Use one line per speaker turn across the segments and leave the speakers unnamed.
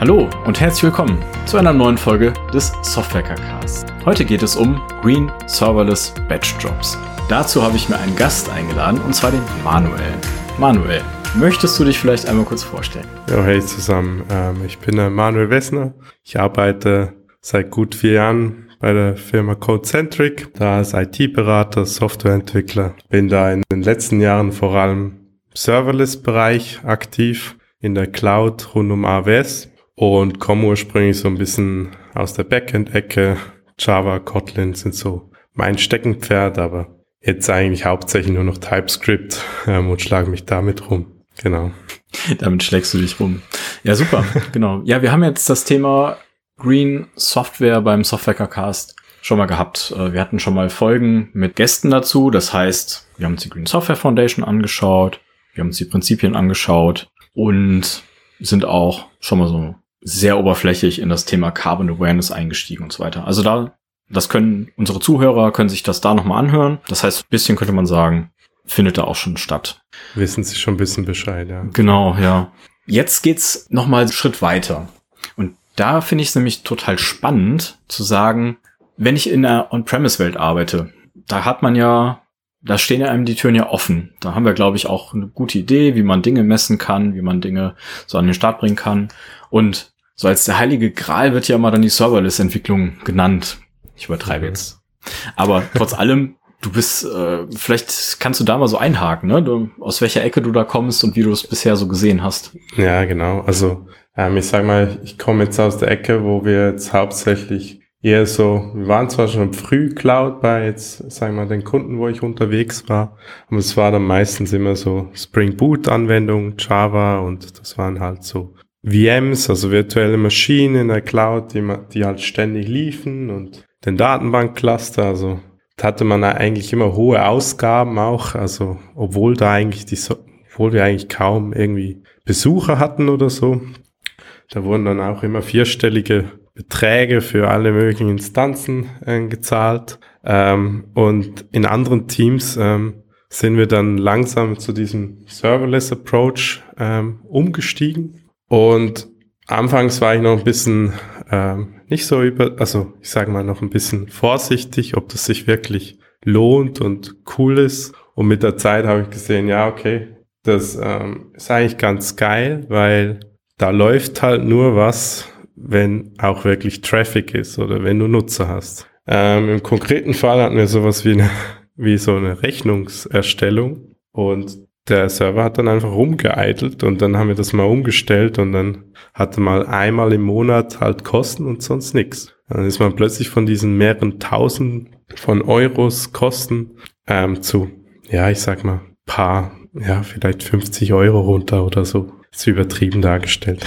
Hallo und herzlich willkommen zu einer neuen Folge des Softwarecast. Heute geht es um Green Serverless Batch Jobs. Dazu habe ich mir einen Gast eingeladen, und zwar den Manuel. Manuel, möchtest du dich vielleicht einmal kurz vorstellen?
Ja, hey zusammen. Ich bin der Manuel Wessner. Ich arbeite seit gut 4 Jahren bei der Firma Codecentric, da als IT-Berater, Softwareentwickler. Bin da in den letzten Jahren vor allem im Serverless-Bereich aktiv, in der Cloud rund um AWS und komme ursprünglich so ein bisschen aus der Backend-Ecke. Java, Kotlin sind so mein Steckenpferd, aber jetzt eigentlich hauptsächlich nur noch TypeScript und schlage mich damit rum. Genau.
Damit schlägst du dich rum. Ja, super. Genau. Ja, wir haben jetzt das Thema Green Software beim Softwarecast schon mal gehabt. Wir hatten schon mal Folgen mit Gästen dazu. Das heißt, wir haben uns die Green Software Foundation angeschaut, wir haben uns die Prinzipien angeschaut und sind auch schon mal so sehr oberflächlich in das Thema Carbon Awareness eingestiegen und so weiter. Also das können unsere Zuhörer, können sich das da nochmal anhören. Das heißt, ein bisschen könnte man sagen, findet da auch schon statt.
Wissen Sie schon ein bisschen Bescheid, ja.
Genau, ja. Jetzt geht's nochmal einen Schritt weiter. Und da finde ich es nämlich total spannend zu sagen, wenn ich in der On-Premise-Welt arbeite, da stehen ja einem die Türen ja offen. Da haben wir, glaube ich, auch eine gute Idee, wie man Dinge messen kann, wie man Dinge so an den Start bringen kann. Und so als der heilige Gral wird ja immer dann die Serverless-Entwicklung genannt. Ich übertreibe jetzt. Aber trotz allem, du bist, vielleicht kannst du da mal so einhaken, ne? Aus welcher Ecke du da kommst und wie du es bisher so gesehen hast.
Ja, genau. Also ich sag mal, ich komme jetzt aus der Ecke, wo wir jetzt hauptsächlich eher so, wir waren zwar schon früh Cloud bei jetzt, sagen wir mal, den Kunden, wo ich unterwegs war, aber es war dann meistens immer so Spring Boot Anwendungen, Java, und das waren halt so VMs, also virtuelle Maschinen in der Cloud, die halt ständig liefen, und den Datenbankcluster, also da hatte man eigentlich immer hohe Ausgaben auch, also obwohl wir eigentlich kaum irgendwie Besucher hatten oder so, da wurden dann auch immer 4-stellige Beträge für alle möglichen Instanzen gezahlt, und in anderen Teams sind wir dann langsam zu diesem Serverless Approach umgestiegen. Und anfangs war ich noch ein bisschen nicht so ich sage mal noch ein bisschen vorsichtig, ob das sich wirklich lohnt und cool ist. Und mit der Zeit habe ich gesehen, ja, okay, das ist eigentlich ganz geil, weil da läuft halt nur was, wenn auch wirklich Traffic ist oder wenn du Nutzer hast. Im konkreten Fall hatten wir sowas wie so eine Rechnungserstellung, und der Server hat dann einfach rumgeeitelt, und dann haben wir das mal umgestellt, und dann hatte man einmal im Monat halt Kosten und sonst nichts. Dann ist man plötzlich von diesen mehreren Tausend von Euros Kosten zu, ja, ich sag mal, vielleicht 50 Euro runter oder so. Ist übertrieben dargestellt.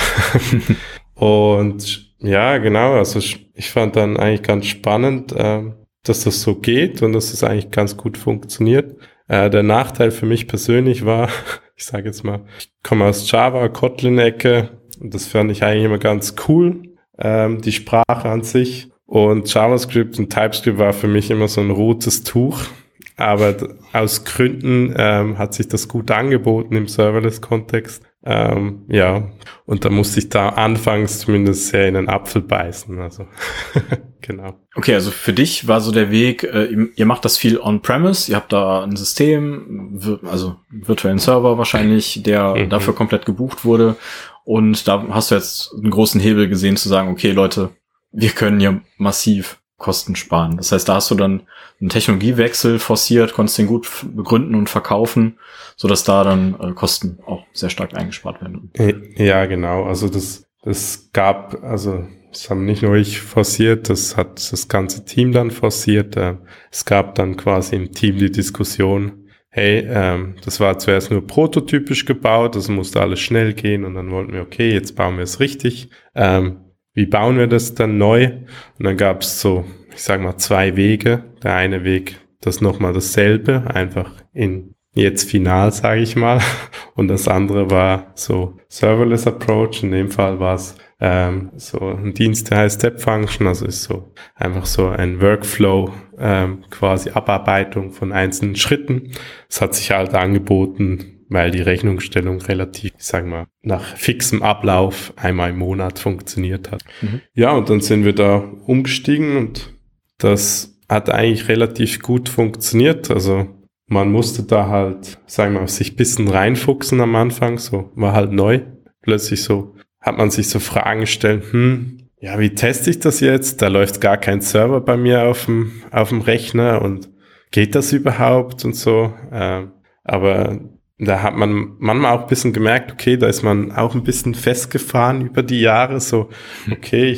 Und ja, genau, also ich fand dann eigentlich ganz spannend, dass das so geht und dass das eigentlich ganz gut funktioniert. Der Nachteil für mich persönlich war, ich sage jetzt mal, ich komme aus Java, Kotlin-Ecke, und das fand ich eigentlich immer ganz cool, die Sprache an sich. Und JavaScript und TypeScript war für mich immer so ein rotes Tuch. Aber aus Gründen hat sich das gut angeboten im Serverless-Kontext. Ja, und da musste ich da anfangs zumindest sehr in den Apfel beißen. Also genau.
Okay, also für dich war so der Weg, ihr macht das viel on-premise, ihr habt da ein System, also einen virtuellen Server wahrscheinlich, der dafür komplett gebucht wurde, und da hast du jetzt einen großen Hebel gesehen zu sagen, okay Leute, wir können ja massiv Kosten sparen. Das heißt, da hast du dann einen Technologiewechsel forciert, konntest den gut begründen und verkaufen, sodass da dann Kosten auch sehr stark eingespart werden.
Ja, genau. Also das haben nicht nur ich forciert, das hat das ganze Team dann forciert. Es gab dann quasi im Team die Diskussion, hey, das war zuerst nur prototypisch gebaut, das musste alles schnell gehen, und dann wollten wir, okay, jetzt bauen wir es richtig. Wie bauen wir das dann neu? Und dann gab es so, ich sag mal, 2 Wege. Der eine Weg, das nochmal dasselbe, einfach in jetzt final, sage ich mal. Und das andere war so Serverless Approach. In dem Fall war es so ein Dienst, der heißt Step Function, also ist so einfach so ein Workflow, quasi Abarbeitung von einzelnen Schritten. Es hat sich halt angeboten, weil die Rechnungsstellung relativ, ich sag mal, nach fixem Ablauf einmal im Monat funktioniert hat. Ja, und dann sind wir da umgestiegen und das hat eigentlich relativ gut funktioniert. Also man musste da halt, sagen wir mal, sich ein bisschen reinfuchsen am Anfang, so war halt neu. Plötzlich so hat man sich so Fragen gestellt, ja, wie teste ich das jetzt? Da läuft gar kein Server bei mir auf dem Rechner und geht das überhaupt und so. Aber da hat man manchmal auch ein bisschen gemerkt, okay, da ist man auch ein bisschen festgefahren über die Jahre, so, okay,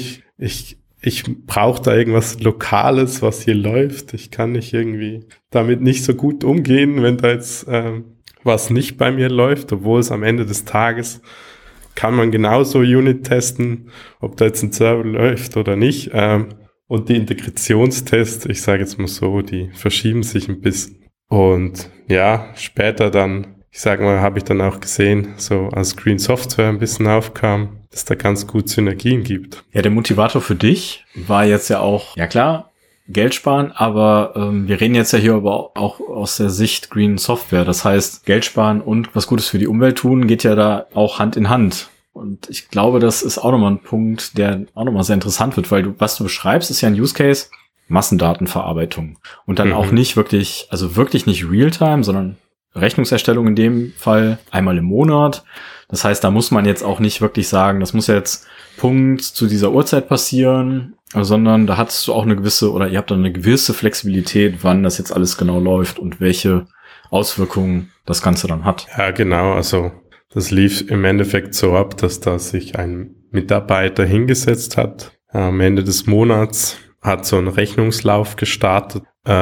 ich brauche da irgendwas Lokales, was hier läuft. Ich kann nicht irgendwie damit nicht so gut umgehen, wenn da jetzt was nicht bei mir läuft, obwohl es am Ende des Tages kann man genauso Unit testen, ob da jetzt ein Server läuft oder nicht. Und die Integrationstests, ich sage jetzt mal so, die verschieben sich ein bisschen. Und ja, später dann, ich sage mal, habe ich dann auch gesehen, so als Green Software ein bisschen aufkam, dass da ganz gut Synergien gibt.
Ja, der Motivator für dich war jetzt ja auch, ja klar, Geld sparen, aber wir reden jetzt ja hier aber auch aus der Sicht Green Software. Das heißt, Geld sparen und was Gutes für die Umwelt tun, geht ja da auch Hand in Hand. Und ich glaube, das ist auch nochmal ein Punkt, der auch nochmal sehr interessant wird, weil was du beschreibst, ist ja ein Use Case, Massendatenverarbeitung. Und dann auch nicht wirklich, also wirklich nicht Realtime, sondern Rechnungserstellung in dem Fall einmal im Monat. Das heißt, da muss man jetzt auch nicht wirklich sagen, das muss jetzt Punkt zu dieser Uhrzeit passieren, sondern da hast du auch eine gewisse, oder ihr habt dann eine gewisse Flexibilität, wann das jetzt alles genau läuft und welche Auswirkungen das Ganze dann hat.
Ja, genau. Also das lief im Endeffekt so ab, dass da sich ein Mitarbeiter hingesetzt hat. Am Ende des Monats hat so ein Rechnungslauf gestartet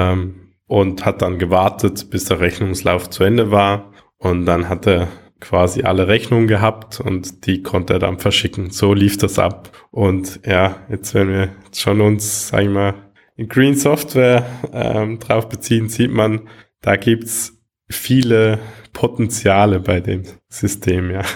und hat dann gewartet, bis der Rechnungslauf zu Ende war. Und dann hat er quasi alle Rechnungen gehabt und die konnte er dann verschicken. So lief das ab. Und ja, jetzt wenn wir schon uns, sag ich mal, in Green Software drauf beziehen, sieht man, da gibt's viele Potenziale bei dem System, ja.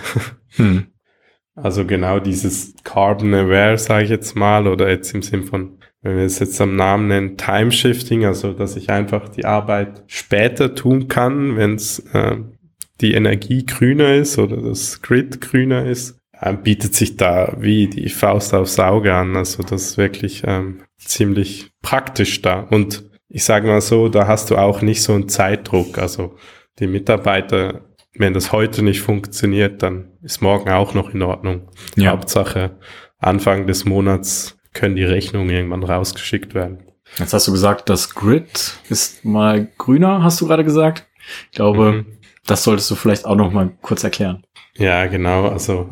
Also genau dieses Carbon Aware, sage ich jetzt mal, oder jetzt im Sinn von, wenn wir es jetzt am Namen nennen, Time Shifting, also dass ich einfach die Arbeit später tun kann, wenn es die Energie grüner ist oder das Grid grüner ist, bietet sich da wie die Faust aufs Auge an. Also das ist wirklich ziemlich praktisch da. Und ich sage mal so, da hast du auch nicht so einen Zeitdruck. Also die Mitarbeiter, wenn das heute nicht funktioniert, dann ist morgen auch noch in Ordnung.
Ja.
Hauptsache, Anfang des Monats können die Rechnungen irgendwann rausgeschickt werden.
Jetzt hast du gesagt, das Grid ist mal grüner, hast du gerade gesagt. Ich glaube, das solltest du vielleicht auch noch mal kurz erklären.
Ja, genau. Also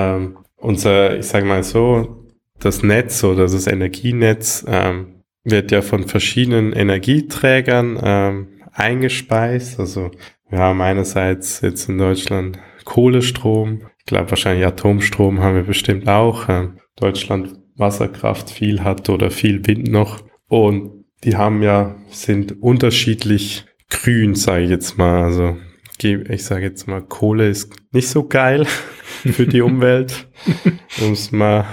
ich sage mal so, das Netz oder das Energienetz wird ja von verschiedenen Energieträgern eingespeist. Also wir haben einerseits jetzt in Deutschland Kohlestrom, ich glaube wahrscheinlich Atomstrom haben wir bestimmt auch. Deutschland Wasserkraft viel hat oder viel Wind noch. Und die sind unterschiedlich grün, sage ich jetzt mal. Also ich sage jetzt mal, Kohle ist nicht so geil für die Umwelt, um es mal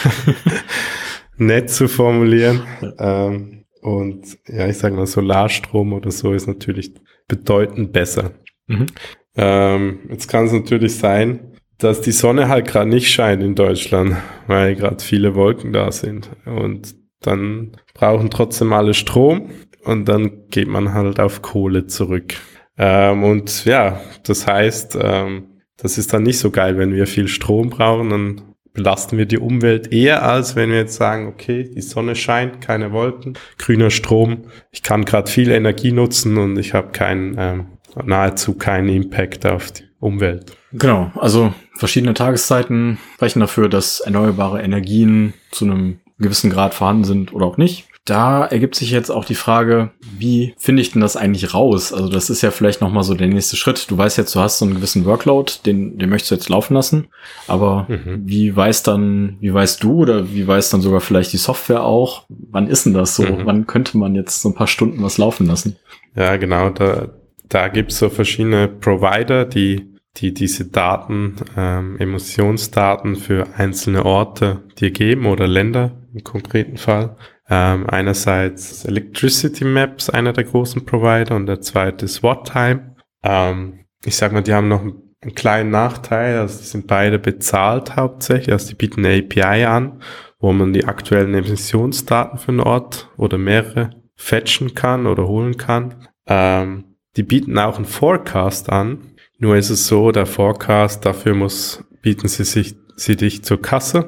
nett zu formulieren. Und ja, ich sage mal, Solarstrom oder so ist natürlich bedeutend besser. Jetzt kann es natürlich sein, dass die Sonne halt gerade nicht scheint in Deutschland, weil gerade viele Wolken da sind. Und dann brauchen trotzdem alle Strom und dann geht man halt auf Kohle zurück. Und ja, das heißt, das ist dann nicht so geil, wenn wir viel Strom brauchen, dann belasten wir die Umwelt eher, als wenn wir jetzt sagen, okay, die Sonne scheint, keine Wolken, grüner Strom, ich kann gerade viel Energie nutzen und ich habe nahezu keinen Impact auf die Umwelt.
Genau, also verschiedene Tageszeiten sprechen dafür, dass erneuerbare Energien zu einem gewissen Grad vorhanden sind oder auch nicht. Da ergibt sich jetzt auch die Frage, wie finde ich denn das eigentlich raus? Also das ist ja vielleicht nochmal so der nächste Schritt. Du weißt jetzt, du hast so einen gewissen Workload, den möchtest du jetzt laufen lassen. Aber wie weißt du oder wie weiß dann sogar vielleicht die Software auch, wann ist denn das so? Wann könnte man jetzt so ein paar Stunden was laufen lassen?
Ja, genau. Da gibt's so verschiedene Provider, die diese Daten, Emissionsdaten für einzelne Orte dir geben oder Länder im konkreten Fall. Einerseits Electricity Maps, einer der großen Provider, und der zweite ist Wattime. ich sag mal, die haben noch einen kleinen Nachteil, also die sind beide bezahlt hauptsächlich, also die bieten eine API an, wo man die aktuellen Emissionsdaten für einen Ort oder mehrere fetchen kann oder holen kann. Die bieten auch einen Forecast an, nur ist es so, der Forecast, dafür bieten sie dich zur Kasse.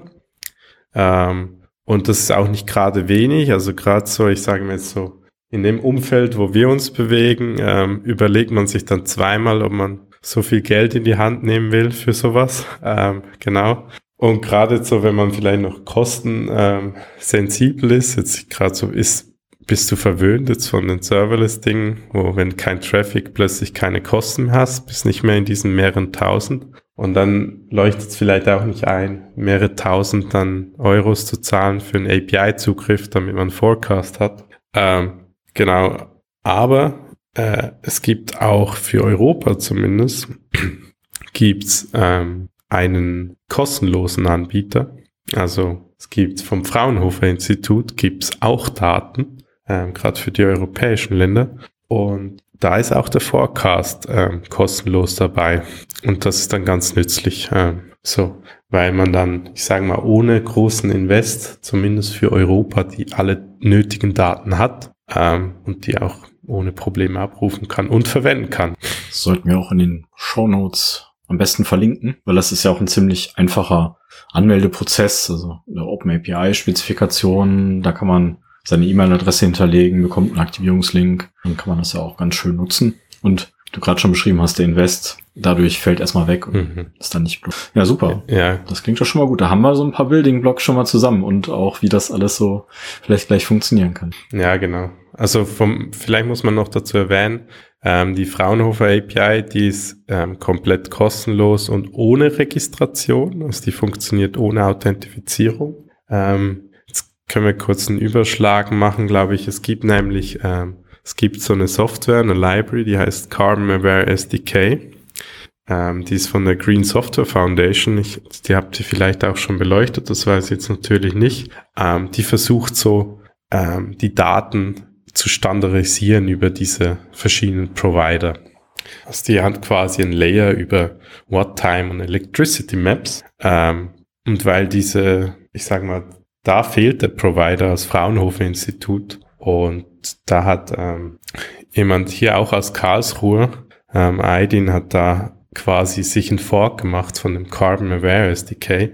Und das ist auch nicht gerade wenig, also gerade so, ich sage mir jetzt so, in dem Umfeld, wo wir uns bewegen, überlegt man sich dann zweimal, ob man so viel Geld in die Hand nehmen will für sowas. Genau. Und gerade so, wenn man vielleicht noch kostensensibel ist, jetzt gerade so bist du verwöhnt jetzt von den Serverless-Dingen, wo wenn kein Traffic plötzlich keine Kosten mehr hast, bist nicht mehr in diesen mehreren Tausend. Und dann leuchtet es vielleicht auch nicht ein, mehrere Tausend dann Euros zu zahlen für einen API-Zugriff, damit man einen Forecast hat. Genau. Aber es gibt auch für Europa zumindest gibt's einen kostenlosen Anbieter. Also es gibt vom Fraunhofer Institut gibt's auch Daten, gerade für die europäischen Länder. Und da ist auch der Forecast kostenlos dabei. Und das ist dann ganz nützlich, weil man dann, ich sage mal, ohne großen Invest, zumindest für Europa, die alle nötigen Daten hat und die auch ohne Probleme abrufen kann und verwenden kann.
Das sollten wir auch in den Shownotes am besten verlinken, weil das ist ja auch ein ziemlich einfacher Anmeldeprozess, also eine OpenAPI-Spezifikation, da kann man seine E-Mail-Adresse hinterlegen, bekommt einen Aktivierungslink, dann kann man das ja auch ganz schön nutzen. Und du gerade schon beschrieben hast, der Invest, dadurch fällt erstmal weg und ist dann nicht blöd. Ja, super.
Ja.
Das klingt doch schon mal gut. Da haben wir so ein paar Building-Blocks schon mal zusammen und auch, wie das alles so vielleicht gleich funktionieren kann.
Ja, genau. Also vielleicht muss man noch dazu erwähnen, die Fraunhofer API, die ist komplett kostenlos und ohne Registration. Also die funktioniert ohne Authentifizierung. Jetzt können wir kurz einen Überschlag machen, glaube ich. Es gibt nämlich, es gibt so eine Software, eine Library, die heißt Carbon Aware SDK. Die ist von der Green Software Foundation. Die habt ihr vielleicht auch schon beleuchtet, das weiß ich jetzt natürlich nicht. Die versucht so, die Daten zu standardisieren über diese verschiedenen Provider. Also die hat quasi ein Layer über Watt Time und Electricity Maps. Und weil ich sag mal, da fehlt der Provider als Fraunhofer Institut. Und da hat jemand hier auch aus Karlsruhe, Aydin, hat da quasi sich ein Fork gemacht von dem Carbon Aware SDK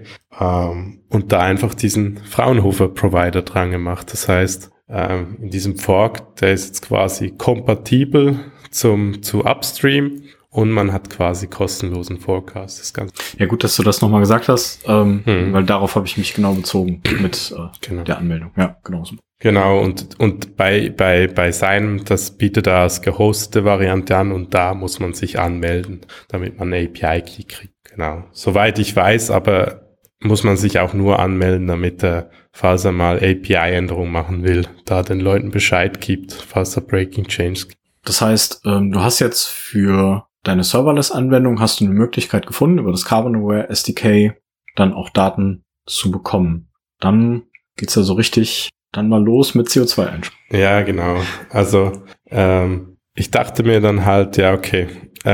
und da einfach diesen Fraunhofer Provider dran gemacht. Das heißt, in diesem Fork, der ist jetzt quasi kompatibel zu Upstream und man hat quasi kostenlosen Forecast. Das Ganze.
Ja, gut, dass du das nochmal gesagt hast, weil darauf habe ich mich genau bezogen mit der Anmeldung. Ja, genau.
Genau, und bei seinem, das bietet er als gehostete Variante an und da muss man sich anmelden, damit man eine API-Key kriegt. Genau. Soweit ich weiß, aber muss man sich auch nur anmelden, damit er, falls er mal API-Änderungen machen will, da den Leuten Bescheid gibt, falls er Breaking Changes gibt.
Das heißt, du hast jetzt für deine Serverless-Anwendung hast du eine Möglichkeit gefunden, über das Carbon Aware SDK dann auch Daten zu bekommen. Dann geht's ja so richtig dann mal los mit CO2-Einsparung.
Ja, genau. Also ich dachte mir dann halt, ja, okay,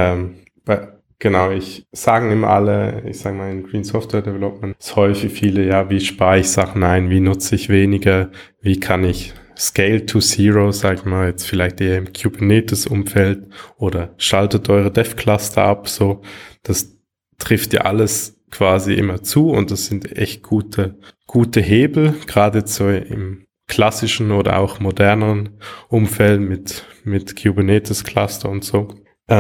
genau, sagen immer alle, ich sage mal in Green Software Development, ist häufig viele, ja, wie spare ich Sachen ein, wie nutze ich weniger, wie kann ich Scale to Zero, sag ich mal, jetzt vielleicht eher im Kubernetes-Umfeld oder schaltet eure Dev-Cluster ab, so, das trifft ja alles quasi immer zu und das sind echt gute Hebel, gerade so im klassischen oder auch moderneren Umfeld mit Kubernetes-Cluster und so.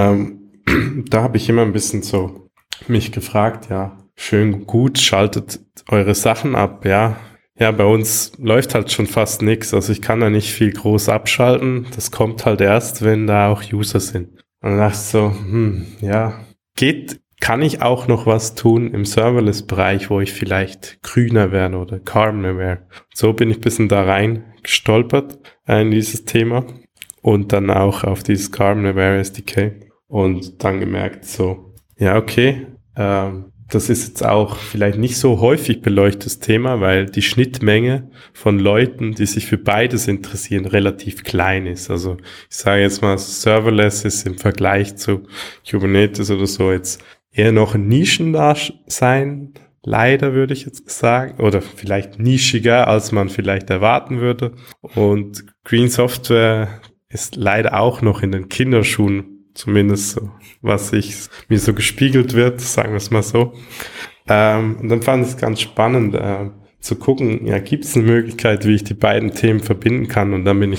Da habe ich immer ein bisschen so mich gefragt, ja, schön gut, schaltet eure Sachen ab, ja. Ja, bei uns läuft halt schon fast nichts, also ich kann da nicht viel groß abschalten. Das kommt halt erst, wenn da auch User sind. Und dann dachte ich so, ja, kann ich auch noch was tun im Serverless-Bereich, wo ich vielleicht grüner werde oder Carbon Aware. So bin ich ein bisschen da rein gestolpert in dieses Thema und dann auch auf dieses Carbon Aware SDK und dann gemerkt so, ja, okay, das ist jetzt auch vielleicht nicht so häufig beleuchtetes Thema, weil die Schnittmenge von Leuten, die sich für beides interessieren, relativ klein ist. Also ich sage jetzt mal, Serverless ist im Vergleich zu Kubernetes oder so jetzt eher noch ein Nischendasein, leider würde ich jetzt sagen, oder vielleicht nischiger, als man vielleicht erwarten würde. Und Green Software ist leider auch noch in den Kinderschuhen, zumindest so, was mir so gespiegelt wird, sagen wir es mal so. Und dann fand ich es ganz spannend zu gucken, ja, gibt es eine Möglichkeit, wie ich die beiden Themen verbinden kann? Und dann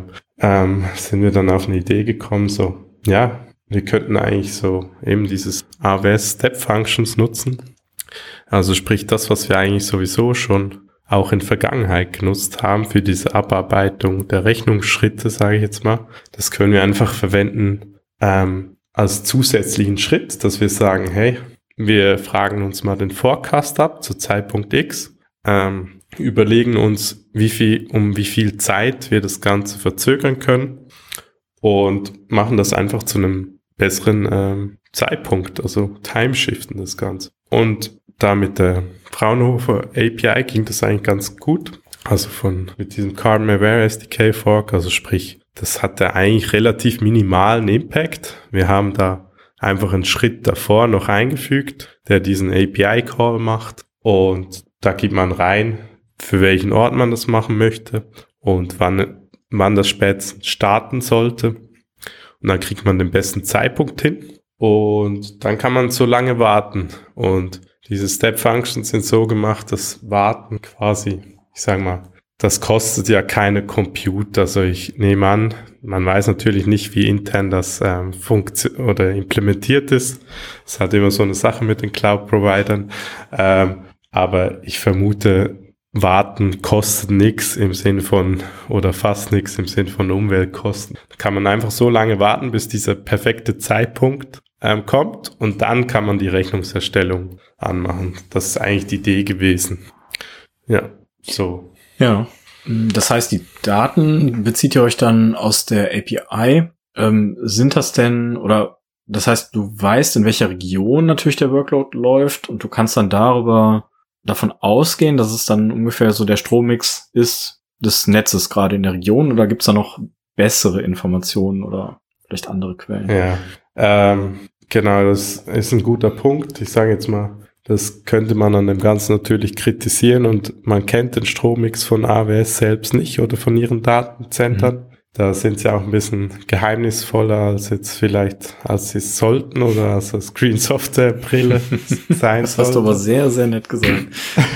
sind wir dann auf eine Idee gekommen, so, ja, wir könnten eigentlich so eben dieses AWS Step Functions nutzen. Also sprich das, was wir eigentlich sowieso schon auch in Vergangenheit genutzt haben für diese Abarbeitung der Rechnungsschritte, sage ich jetzt mal. Das können wir einfach verwenden als zusätzlichen Schritt, dass wir sagen, hey, wir fragen uns mal den Forecast ab zu Zeitpunkt X, überlegen uns, um wie viel Zeit wir das Ganze verzögern können und machen das einfach zu einem besseren Zeitpunkt, also timeshiften das Ganze. Und da mit der Fraunhofer API ging das eigentlich ganz gut. Also mit diesem Carbon Aware SDK Fork, also sprich, das hatte eigentlich relativ minimalen Impact. Wir haben da einfach einen Schritt davor noch eingefügt, der diesen API-Call macht. Und da gibt man rein, für welchen Ort man das machen möchte und wann das spätestens starten sollte. Und dann kriegt man den besten Zeitpunkt hin. Und dann kann man so lange warten. Und diese Step-Functions sind so gemacht, dass Warten quasi, ich sage mal, das kostet ja keine Compute. Also ich nehme an, man weiß natürlich nicht, wie intern das oder implementiert ist. Es hat immer so eine Sache mit den Cloud-Providern. Aber ich vermute, Warten kostet nichts im Sinn von, oder fast nichts im Sinn von Umweltkosten. Da kann man einfach so lange warten, bis dieser perfekte Zeitpunkt kommt und dann kann man die Rechnungserstellung anmachen. Das ist eigentlich die Idee gewesen. Ja, so.
Ja, das heißt, die Daten bezieht ihr euch dann aus der API. Sind das denn, oder das heißt, du weißt, in welcher Region natürlich der Workload läuft und du kannst dann davon ausgehen, dass es dann ungefähr so der Strommix ist des Netzes gerade in der Region, oder gibt's da noch bessere Informationen oder vielleicht andere Quellen?
Ja, genau, das ist ein guter Punkt. Ich sage jetzt mal, das könnte man an dem Ganzen natürlich kritisieren und man kennt den Strommix von AWS selbst nicht oder von ihren Datenzentren. Da sind sie auch ein bisschen geheimnisvoller als jetzt vielleicht, als sie es sollten oder als das Green Software Brille sein
Das hast du aber sehr, sehr nett gesagt.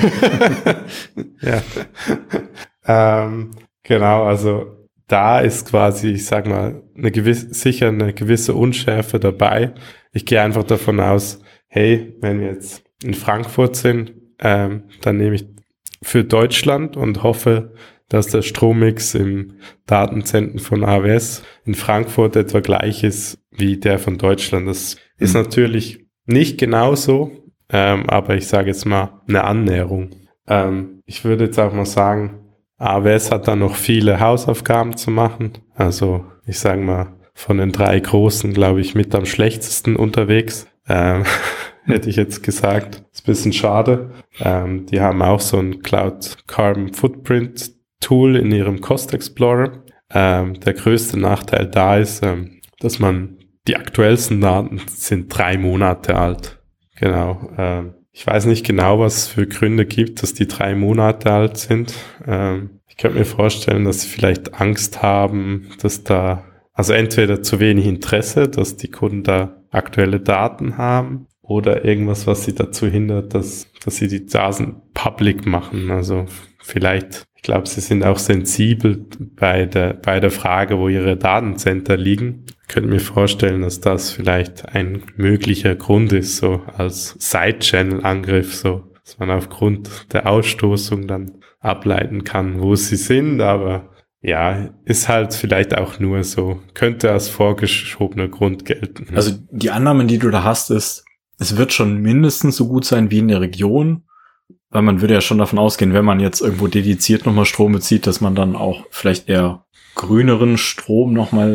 Ja. Genau, also da ist quasi, ich sag mal, sicher eine gewisse Unschärfe dabei. Ich gehe einfach davon aus, hey, wenn wir jetzt in Frankfurt sind, dann nehme ich für Deutschland und hoffe, dass der Strommix im Datenzentren von AWS in Frankfurt etwa gleich ist wie der von Deutschland. Das ist natürlich nicht genauso, aber ich sage jetzt mal eine Annäherung. Ich würde jetzt auch mal sagen, AWS hat da noch viele Hausaufgaben zu machen. Also ich sage mal, von den 3 Großen, glaube ich, mit am schlechtesten unterwegs. Hätte ich jetzt gesagt. Ist ein bisschen schade. Die haben auch so ein Cloud Carbon Footprint Tool in ihrem Cost Explorer. Der größte Nachteil da ist, dass die aktuellsten Daten sind 3 Monate alt. Genau. Ich weiß nicht genau, was es für Gründe gibt, dass die 3 Monate alt sind. Ich könnte mir vorstellen, dass sie vielleicht Angst haben, dass also entweder zu wenig Interesse, dass die Kunden da aktuelle Daten haben, oder irgendwas, was sie dazu hindert, dass sie die Daten public machen. Also vielleicht, ich glaube, sie sind auch sensibel bei der Frage, wo ihre Datencenter liegen. Ich könnte mir vorstellen, dass das vielleicht ein möglicher Grund ist, so als Side-Channel-Angriff, so, dass man aufgrund der Ausstoßung dann ableiten kann, wo sie sind, aber ja, ist halt vielleicht auch nur so, könnte als vorgeschobener Grund gelten.
Also die Annahme, die du da hast, ist, es wird schon mindestens so gut sein wie in der Region, weil man würde ja schon davon ausgehen, wenn man jetzt irgendwo dediziert nochmal Strom bezieht, dass man dann auch vielleicht eher grüneren Strom nochmal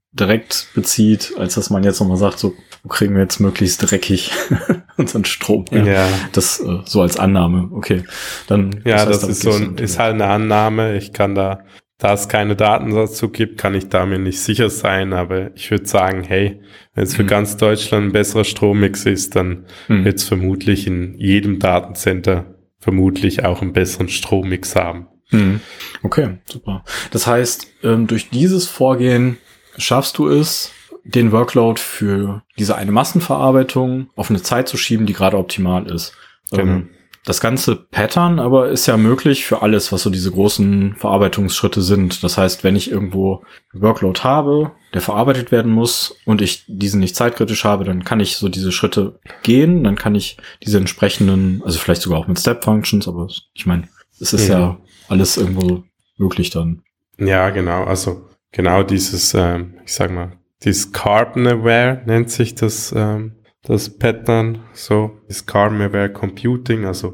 direkt bezieht, als dass man jetzt nochmal sagt, so, wo kriegen wir jetzt möglichst dreckig unseren Strom her? Ja. Das so als Annahme, okay. Dann
ja, das ist ist halt eine Annahme. Ich kann da es keine Daten dazu gibt, kann ich da mir nicht sicher sein, aber ich würde sagen, hey, wenn es für ganz Deutschland ein besserer Strommix ist, dann wird es vermutlich in jedem Datencenter vermutlich auch einen besseren Strommix haben.
Okay, super. Das heißt, durch dieses Vorgehen schaffst du es, den Workload für diese eine Massenverarbeitung auf eine Zeit zu schieben, die gerade optimal ist.
Genau.
Das ganze Pattern aber ist ja möglich für alles, was so diese großen Verarbeitungsschritte sind. Das heißt, wenn ich irgendwo Workload habe, der verarbeitet werden muss und ich diesen nicht zeitkritisch habe, dann kann ich so diese Schritte gehen, dann kann ich diese entsprechenden, also vielleicht sogar auch mit Step Functions, aber ich meine, es ist ja alles irgendwo möglich dann.
Ja, genau. Also genau dieses, ich sag mal, dieses Carbon Aware nennt sich das Pattern, so ist Carbon Aware Computing, also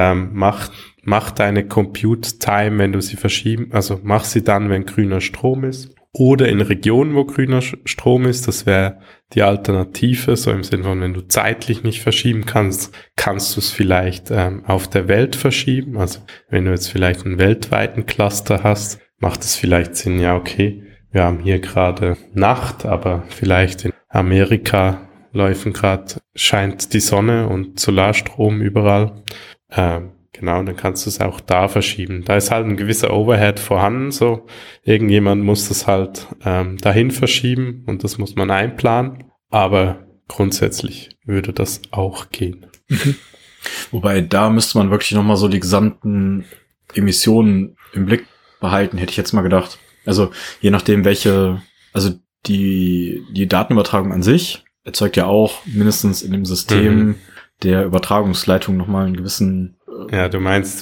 mach deine Compute Time, wenn du sie verschieben, also mach sie dann, wenn grüner Strom ist, oder in Regionen, wo grüner Strom ist, das wäre die Alternative, so im Sinne von, wenn du zeitlich nicht verschieben kannst, kannst du es vielleicht auf der Welt verschieben, also wenn du jetzt vielleicht einen weltweiten Cluster hast, macht es vielleicht Sinn, ja okay, wir haben hier gerade Nacht, aber vielleicht in Amerika scheint die Sonne und Solarstrom überall. Genau, dann kannst du es auch da verschieben. Da ist halt ein gewisser Overhead vorhanden, so. Irgendjemand muss das halt dahin verschieben und das muss man einplanen. Aber grundsätzlich würde das auch gehen.
Wobei, da müsste man wirklich nochmal so die gesamten Emissionen im Blick behalten, hätte ich jetzt mal gedacht. Also je nachdem also die Datenübertragung an sich erzeugt ja auch mindestens in dem System der Übertragungsleitung nochmal einen gewissen...
Ja, du meinst,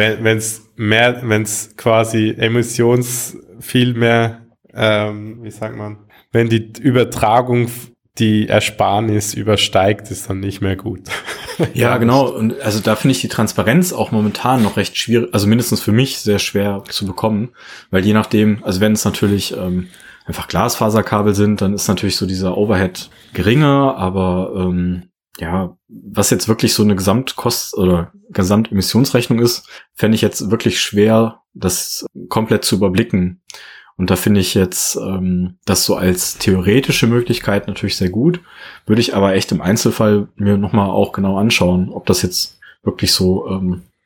wenn's quasi viel mehr, wie sagt man, wenn die Übertragung die Ersparnis übersteigt, ist dann nicht mehr gut.
Ja, genau. Und also da finde ich die Transparenz auch momentan noch recht schwierig, also mindestens für mich sehr schwer zu bekommen, weil je nachdem, also wenn es natürlich einfach Glasfaserkabel sind, dann ist natürlich so dieser Overhead geringer, aber ja, was jetzt wirklich so eine oder Gesamtemissionsrechnung ist, fände ich jetzt wirklich schwer, das komplett zu überblicken. Und da finde ich jetzt das so als theoretische Möglichkeit natürlich sehr gut, würde ich aber echt im Einzelfall mir nochmal auch genau anschauen, ob das jetzt wirklich so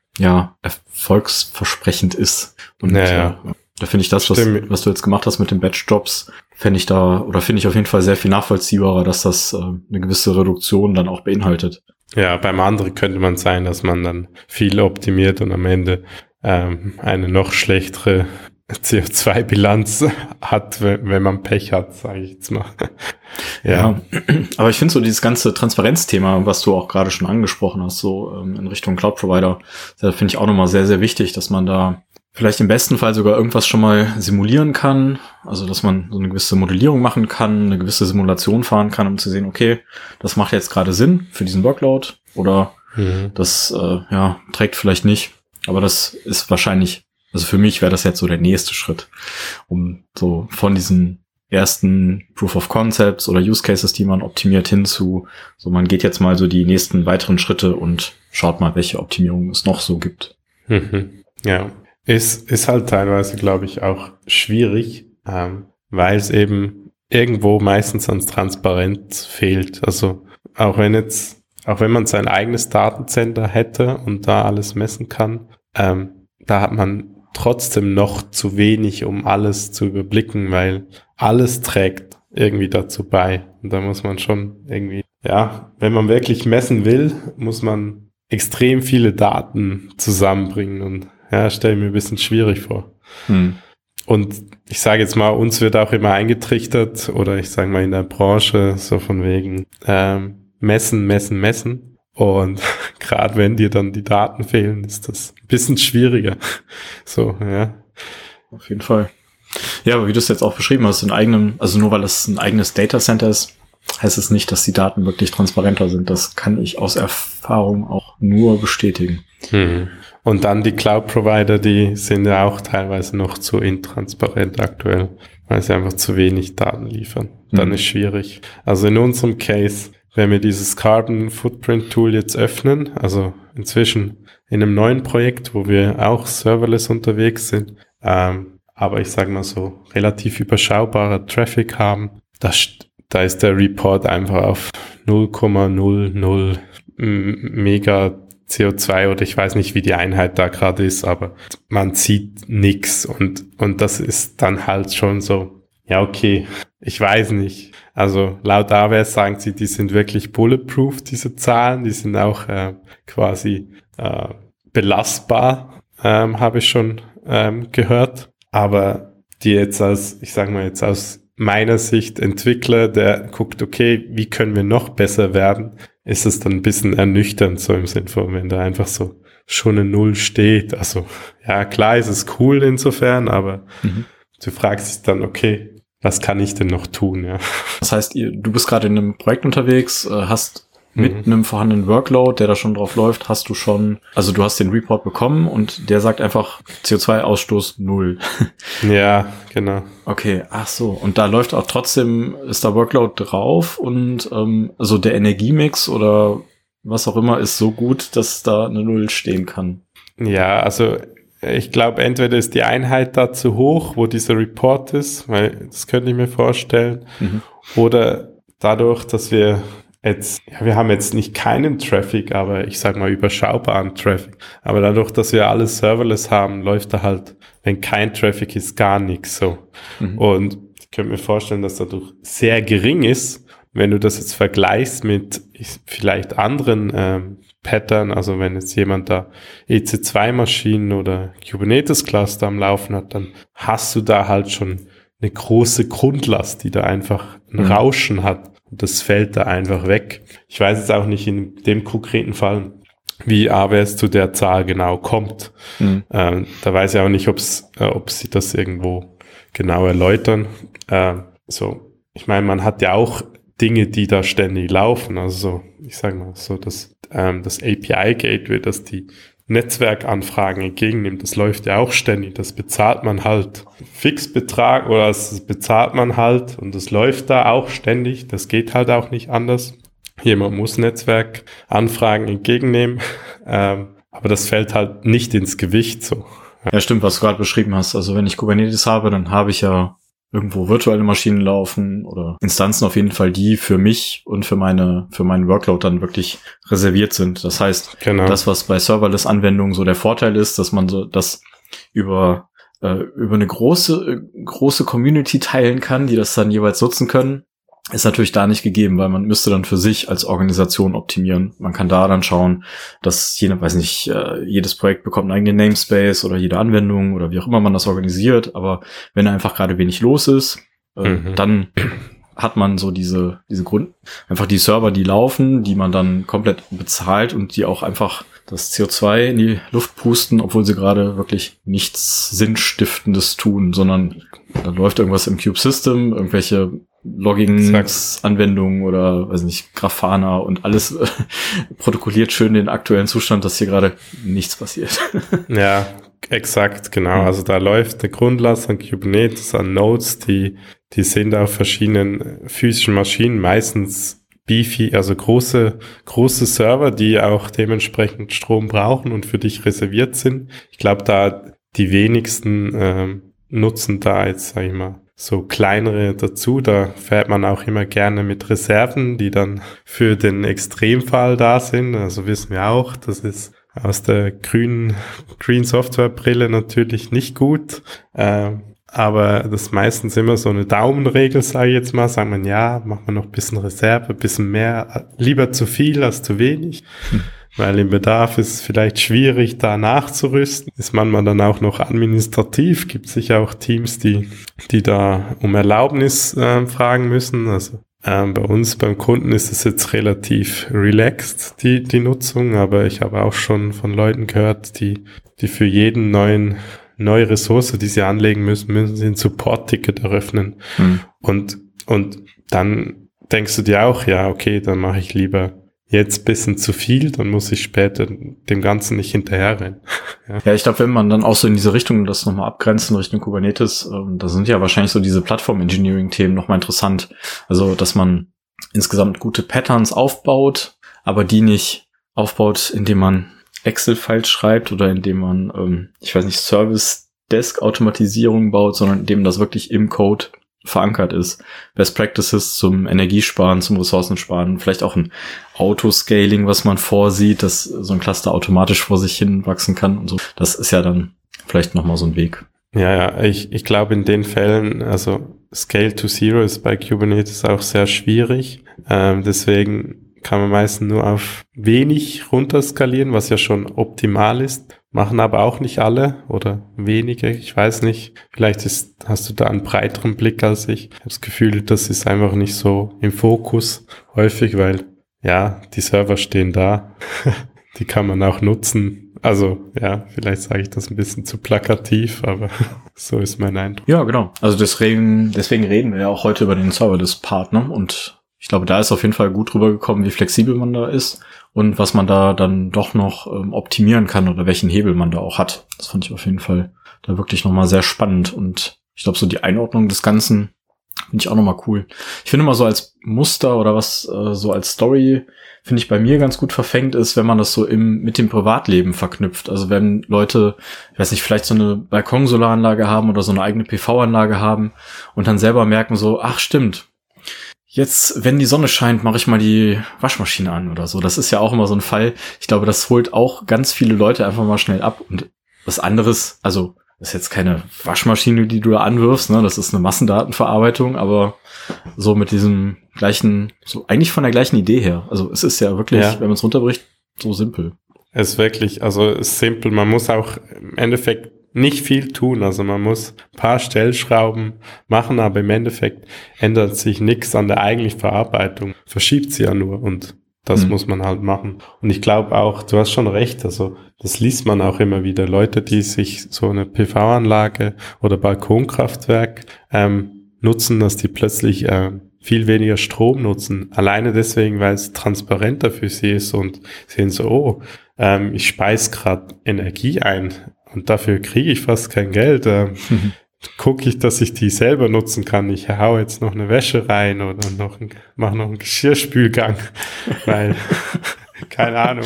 erfolgsversprechend ist. Und da finde ich das, was du jetzt gemacht hast mit den Batch-Jobs, finde ich auf jeden Fall sehr viel nachvollziehbarer, dass das eine gewisse Reduktion dann auch beinhaltet.
Ja, beim anderen könnte man sein, dass man dann viel optimiert und am Ende eine noch schlechtere CO2-Bilanz hat, wenn man Pech hat, sage ich jetzt mal.
Ja, aber ich finde so dieses ganze Transparenzthema, was du auch gerade schon angesprochen hast, so in Richtung Cloud-Provider, da finde ich auch nochmal sehr, sehr wichtig, dass man da vielleicht im besten Fall sogar irgendwas schon mal simulieren kann, also dass man so eine gewisse Modellierung machen kann, eine gewisse Simulation fahren kann, um zu sehen, okay, das macht jetzt gerade Sinn für diesen Workload oder das trägt vielleicht nicht, aber das ist wahrscheinlich, also für mich wäre das jetzt so der nächste Schritt, um so von diesen ersten Proof of Concepts oder Use Cases, die man optimiert, hin zu, so man geht jetzt mal so die nächsten weiteren Schritte und schaut mal, welche Optimierungen es noch so gibt.
Ja. Ist halt teilweise, glaube ich, auch schwierig, weil es eben irgendwo meistens ans Transparenz fehlt. Also auch wenn man sein eigenes Datencenter hätte und da alles messen kann, da hat man trotzdem noch zu wenig, um alles zu überblicken, weil alles trägt irgendwie dazu bei. Und da muss man schon irgendwie, wenn man wirklich messen will, muss man extrem viele Daten zusammenbringen und stelle mir ein bisschen schwierig vor. Und ich sage jetzt mal, uns wird auch immer eingetrichtert, oder ich sage mal in der Branche, so von wegen messen. Und gerade wenn dir dann die Daten fehlen, ist das ein bisschen schwieriger. So, ja.
Auf jeden Fall. Ja, aber wie du es jetzt auch beschrieben hast, also nur weil es ein eigenes Datacenter ist, heißt es nicht, dass die Daten wirklich transparenter sind. Das kann ich aus Erfahrung auch nur bestätigen.
Und dann die Cloud-Provider, die sind ja auch teilweise noch zu intransparent aktuell, weil sie einfach zu wenig Daten liefern. Dann ist schwierig. Also in unserem Case, wenn wir dieses Carbon Footprint Tool jetzt öffnen, also inzwischen in einem neuen Projekt, wo wir auch serverless unterwegs sind, aber ich sage mal so relativ überschaubarer Traffic haben, da ist der Report einfach auf 0,00 Mega CO2 oder ich weiß nicht, wie die Einheit da gerade ist, aber man sieht nix und das ist dann halt schon so, ja okay, ich weiß nicht. Also laut AWS sagen sie, die sind wirklich bulletproof, diese Zahlen, die sind auch quasi belastbar, habe ich schon gehört, aber die jetzt aus meiner Sicht Entwickler, der guckt, okay, wie können wir noch besser werden, ist es dann ein bisschen ernüchternd, so im Sinn von, wenn da einfach so schon eine Null steht. Also, ja, klar ist es cool insofern, aber du fragst dich dann, okay, was kann ich denn noch tun, ja?
Das heißt, du bist gerade in einem Projekt unterwegs, hast mit einem vorhandenen Workload, der da schon drauf läuft, hast du hast den Report bekommen und der sagt einfach CO2-Ausstoß 0.
Ja, genau.
Okay, ach so. Und da läuft auch trotzdem, ist da Workload drauf und also der Energiemix oder was auch immer ist so gut, dass da eine 0 stehen kann.
Ja, also ich glaube, entweder ist die Einheit da zu hoch, wo dieser Report ist, weil das könnte ich mir vorstellen, oder dadurch, dass wir haben jetzt nicht keinen Traffic, aber ich sag mal überschaubaren Traffic. Aber dadurch, dass wir alles serverless haben, läuft da halt, wenn kein Traffic ist, gar nichts so. Und ich könnte mir vorstellen, dass dadurch sehr gering ist, wenn du das jetzt vergleichst mit vielleicht anderen Pattern, also wenn jetzt jemand da EC2-Maschinen oder Kubernetes-Cluster am Laufen hat, dann hast du da halt schon eine große Grundlast, die da einfach ein Rauschen hat. Und das fällt da einfach weg. Ich weiß jetzt auch nicht in dem konkreten Fall, wie AWS zu der Zahl genau kommt. Da weiß ich auch nicht, ob sie das irgendwo genau erläutern. Ich meine, man hat ja auch Dinge, die da ständig laufen. Also ich sage mal so, das API-Gateway, das die Netzwerkanfragen entgegennimmt, das läuft ja auch ständig, das bezahlt man halt Fixbetrag oder das bezahlt man halt und das läuft da auch ständig, das geht halt auch nicht anders. Jemand muss Netzwerkanfragen entgegennehmen, aber das fällt halt nicht ins Gewicht so.
Ja, stimmt, was du gerade beschrieben hast. Also wenn ich Kubernetes habe, dann habe ich ja irgendwo virtuelle Maschinen laufen oder Instanzen auf jeden Fall, die für mich und für meinen Workload dann wirklich reserviert sind. Das heißt, das, was bei Serverless-Anwendungen so der Vorteil ist, dass man so das über eine große Community teilen kann, die das dann jeweils nutzen können, ist natürlich da nicht gegeben, weil man müsste dann für sich als Organisation optimieren. Man kann da dann schauen, dass jedes Projekt bekommt einen eigenen Namespace oder jede Anwendung oder wie auch immer man das organisiert. Aber wenn da einfach gerade wenig los ist, dann hat man so einfach die Server, die laufen, die man dann komplett bezahlt und die auch einfach das CO2 in die Luft pusten, obwohl sie gerade wirklich nichts Sinnstiftendes tun, sondern da läuft irgendwas im Kube-System, irgendwelche Logging-Anwendungen oder, weiß nicht, Grafana und alles protokolliert schön den aktuellen Zustand, dass hier gerade nichts passiert.
Ja, exakt, genau. Also da läuft eine Grundlast an Kubernetes, an Nodes, die sind auf verschiedenen physischen Maschinen, meistens beefy, also große Server, die auch dementsprechend Strom brauchen und für dich reserviert sind. Ich glaube, da die wenigsten nutzen da jetzt, sag ich mal, so kleinere dazu. Da fährt man auch immer gerne mit Reserven, die dann für den Extremfall da sind. Also wissen wir auch, das ist aus der Green Software Brille natürlich nicht gut. Aber das ist meistens immer so eine Daumenregel, sage ich jetzt mal. Sagt man, ja, macht man noch ein bisschen Reserve, ein bisschen mehr, lieber zu viel als zu wenig. Weil im Bedarf ist es vielleicht schwierig, da nachzurüsten. Ist manchmal dann auch noch administrativ. Gibt sicher auch Teams, die da um Erlaubnis fragen müssen. Also bei uns, beim Kunden ist es jetzt relativ relaxed, die Nutzung. Aber ich habe auch schon von Leuten gehört, die für jeden neue Ressource, die sie anlegen müssen sie ein Support-Ticket eröffnen. Und dann denkst du dir auch, ja, okay, dann mache ich lieber jetzt ein bisschen zu viel, dann muss ich später dem Ganzen nicht hinterherrennen.
Ja, ich glaube, wenn man dann auch so in diese Richtung das nochmal abgrenzt, in Richtung Kubernetes, da sind ja wahrscheinlich so diese Plattform-Engineering-Themen nochmal interessant. Also, dass man insgesamt gute Patterns aufbaut, aber die nicht aufbaut, indem man Excel-Files schreibt oder indem man, Service-Desk-Automatisierung baut, sondern indem das wirklich im Code verankert ist. Best Practices zum Energiesparen, zum Ressourcensparen, vielleicht auch ein Autoscaling, was man vorsieht, dass so ein Cluster automatisch vor sich hin wachsen kann und so. Das ist ja dann vielleicht nochmal so ein Weg.
Ja, ich glaube in den Fällen, also Scale to Zero ist bei Kubernetes auch sehr schwierig. Deswegen kann man meistens nur auf wenig runterskalieren, was ja schon optimal ist. Machen aber auch nicht alle oder wenige, ich weiß nicht. Vielleicht hast du da einen breiteren Blick als ich. Ich habe das Gefühl, das ist einfach nicht so im Fokus häufig, weil ja, die Server stehen da. Die kann man auch nutzen. Also ja, vielleicht sage ich das ein bisschen zu plakativ, aber so ist mein Eindruck.
Ja, genau. Also deswegen reden wir ja auch heute über den Serverless-Partner und ich glaube, da ist auf jeden Fall gut rübergekommen, wie flexibel man da ist und was man da dann doch noch optimieren kann oder welchen Hebel man da auch hat. Das fand ich auf jeden Fall da wirklich nochmal sehr spannend und ich glaube, so die Einordnung des Ganzen finde ich auch nochmal cool. Ich finde mal so als Muster oder was so als Story finde ich bei mir ganz gut verfängt ist, wenn man das so mit dem Privatleben verknüpft. Also wenn Leute, ich weiß nicht, vielleicht so eine Balkonsolaranlage haben oder so eine eigene PV-Anlage haben und dann selber merken so, ach stimmt, jetzt, wenn die Sonne scheint, mache ich mal die Waschmaschine an oder so. Das ist ja auch immer so ein Fall. Ich glaube, das holt auch ganz viele Leute einfach mal schnell ab. Und was anderes, also das ist jetzt keine Waschmaschine, die du da anwirfst, ne? Das ist eine Massendatenverarbeitung, aber so mit diesem gleichen, so eigentlich von der gleichen Idee her. Also es ist ja wirklich, wenn man es runterbricht, so simpel.
Es ist wirklich, also es ist simpel. Man muss auch im Endeffekt nicht viel tun, also man muss ein paar Stellschrauben machen, aber im Endeffekt ändert sich nichts an der eigentlichen Verarbeitung, verschiebt sie ja nur und das muss man halt machen. Und ich glaube auch, du hast schon recht, also das liest man auch immer wieder, Leute, die sich so eine PV-Anlage oder Balkonkraftwerk nutzen, dass die plötzlich viel weniger Strom nutzen, alleine deswegen, weil es transparenter für sie ist und sehen so, ich speise gerade Energie ein. Und dafür kriege ich fast kein Geld. Gucke ich, dass ich die selber nutzen kann. Ich hau jetzt noch eine Wäsche rein oder mache noch einen Geschirrspülgang, weil, keine Ahnung,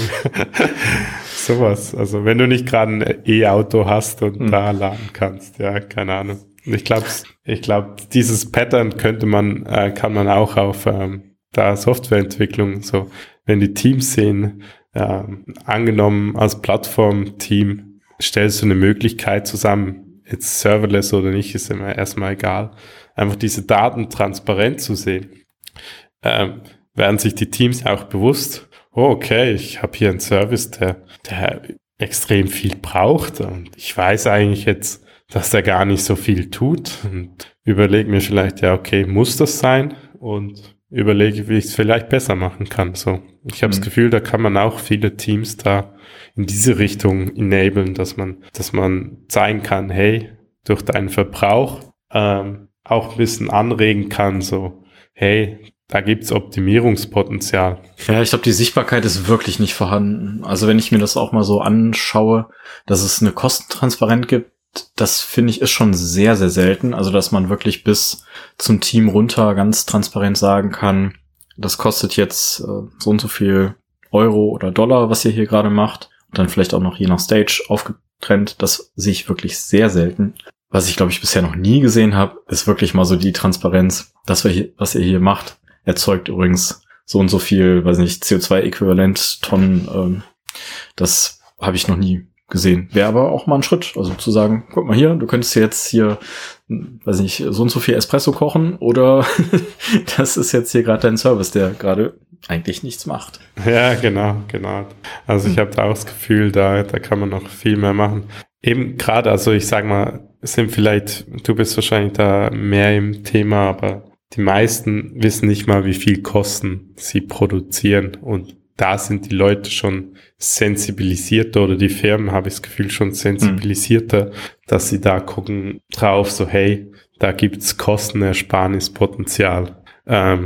sowas. Also wenn du nicht gerade ein E-Auto hast und da laden kannst, ja, keine Ahnung. Ich glaube, dieses Pattern kann man auch auf da Softwareentwicklung, so wenn die Teams sehen, angenommen als Plattformteam, stellst du eine Möglichkeit zusammen, jetzt serverless oder nicht, ist immer erstmal egal, einfach diese Daten transparent zu sehen. Werden sich die Teams auch bewusst, okay, ich habe hier einen Service, der extrem viel braucht und ich weiß eigentlich jetzt, dass der gar nicht so viel tut und überlege mir vielleicht, ja, okay, muss das sein? Und überlege, wie ich es vielleicht besser machen kann. So, ich habe das Gefühl, da kann man auch viele Teams da in diese Richtung enablen, dass man zeigen kann, hey, durch deinen Verbrauch auch ein bisschen anregen kann, so, hey, da gibt's Optimierungspotenzial.
Ja, ich glaube, die Sichtbarkeit ist wirklich nicht vorhanden. Also wenn ich mir das auch mal so anschaue, dass es eine Kostentransparenz gibt, das finde ich ist schon sehr, sehr selten. Also dass man wirklich bis zum Team runter ganz transparent sagen kann, das kostet jetzt so und so viel Euro oder Dollar, was ihr hier gerade macht. Und dann vielleicht auch noch je nach Stage aufgetrennt. Das sehe ich wirklich sehr selten. Was ich, glaube ich, bisher noch nie gesehen habe, ist wirklich mal so die Transparenz. Das, was ihr hier macht, erzeugt übrigens so und so viel, weiß nicht, CO2-Äquivalent-Tonnen. Das habe ich noch nie gesehen. Wäre aber auch mal ein Schritt. Also zu sagen, guck mal hier, du könntest jetzt hier, weiß nicht, so und so viel Espresso kochen oder das ist jetzt hier gerade dein Service, der gerade eigentlich nichts macht.
Ja, genau. Also ich habe da auch das Gefühl, da kann man noch viel mehr machen. Eben gerade, also ich sag mal, du bist wahrscheinlich da mehr im Thema, aber die meisten wissen nicht mal, wie viel Kosten sie produzieren und da sind die Leute schon sensibilisierter oder die Firmen, habe ich das Gefühl, schon sensibilisierter, dass sie da gucken drauf, so hey, da gibt's Kostenersparnispotenzial.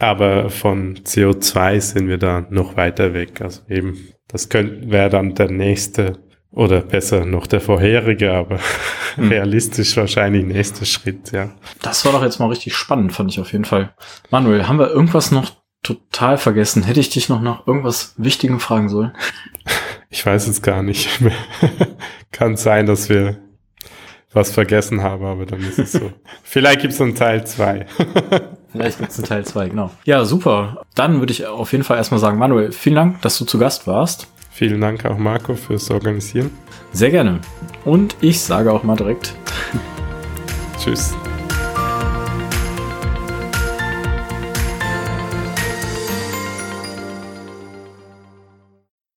Aber von CO2 sind wir da noch weiter weg. Also eben, das wäre dann der nächste oder besser noch der vorherige, aber realistisch wahrscheinlich nächster Schritt, ja.
Das war doch jetzt mal richtig spannend, fand ich auf jeden Fall. Manuel, haben wir irgendwas noch total vergessen? Hätte ich dich noch nach irgendwas Wichtigem fragen sollen?
Ich weiß es gar nicht mehr. Kann sein, dass wir was vergessen haben, aber dann ist es so. Vielleicht gibt es einen Teil 2.
Vielleicht gibt es einen Teil 2, genau. Ja, super. Dann würde ich auf jeden Fall erstmal sagen, Manuel, vielen Dank, dass du zu Gast warst.
Vielen Dank auch, Marco, fürs Organisieren.
Sehr gerne. Und ich sage auch mal direkt
Tschüss.